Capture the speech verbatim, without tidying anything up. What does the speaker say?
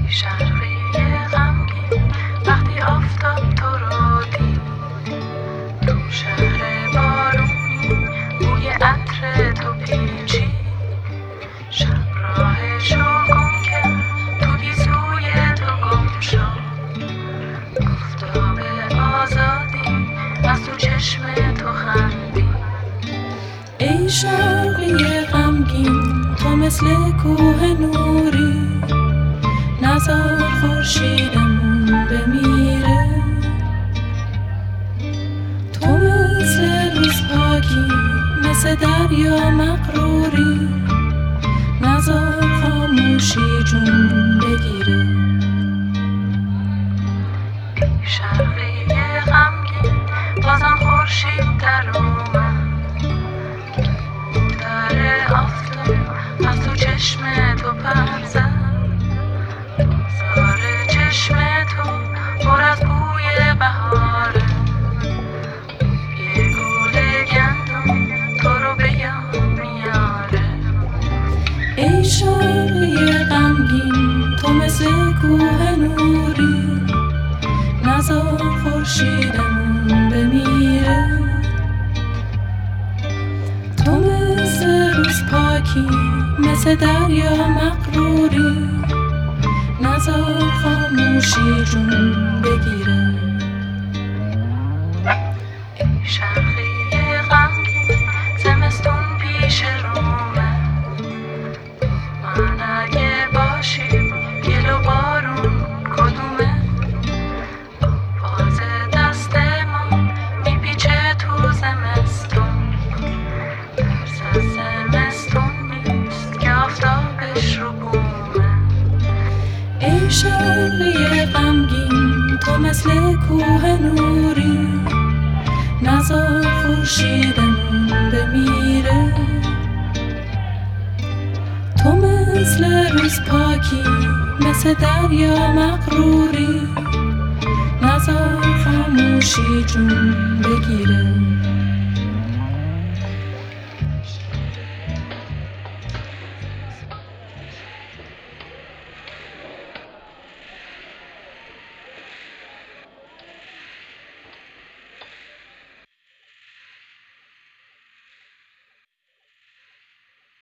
شرقی غمگین وقتی آفتاب تو رو دید، تو شهر بارونی بوی عطر تو پیچید، شب راهشو گم کرد تو گیسوی تو گم شد، آفتاب آزادی از تو چشم تو خندید. ای شرقی غمگین تو مثل کوه نوری، نزار خورشیدمون بمیره. تو مثل روز پاکی مثل دریا مغروری، نزار خاموشی جون بگیره. ای شرقی غمگین بازم خورشید در اومد، در آفتاب از تو چشم تو پر زد، بازار چشم تو پر از بوی بهاره، یه گل گندم تو رو به یاد میاره. ای شرقی غمگین تو مثل کوه نوری، نزار خورشیدمون بمیره. تو مثل روز پاکی مثل دریا مغروری، نزار خاموشی جون بگیره. ای شرقی غمگین زمستون پیش رومه، من اگه باشی گل و بارون کدومه، باز دست ما میپیچه تو زمستون، ترس از زمستون نیست که آفتابش رو بومه. ای شرقی غمگین تو مثل کوه نوری، نزار خورشیدمون بمیره. تو مثل روز پاکی مثل دریا مغروری، نزار خاموشی جون بگیره.